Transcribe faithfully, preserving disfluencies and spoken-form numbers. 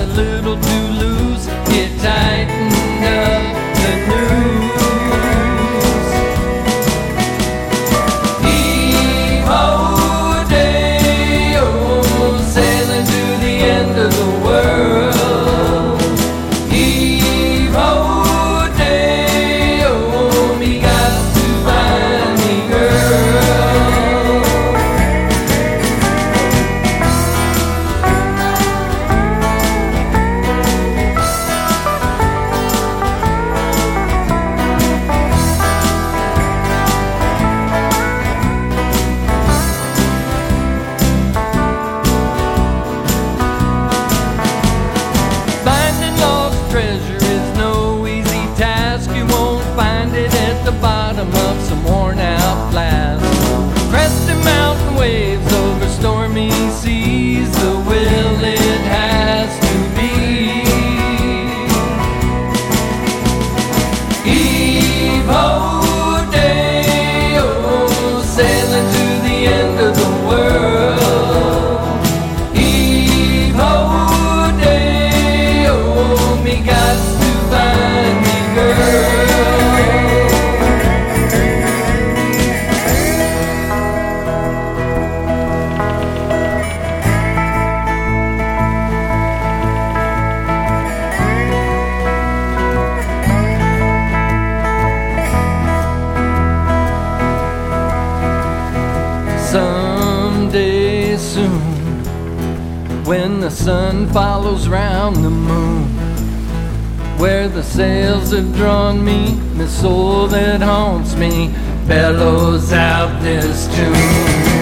a little too loose. Get tightened up the noose. Heave-ho, day-o, sailing to the end of the world. Heave-ho, day-o, me got to find me girl. Finding lost treasure is no easy task. You won't find it at the bottom of some worn out flask. Cresting mountain waves over stormy seas, the will it has to be. Heave-ho, day-o, sailing to the end of the world. Heave-ho, day-o, me got to find me girl. Someday soon, when the sun follows round the moon, where the sails have drawn me, the soul that haunts me bellows out this tune.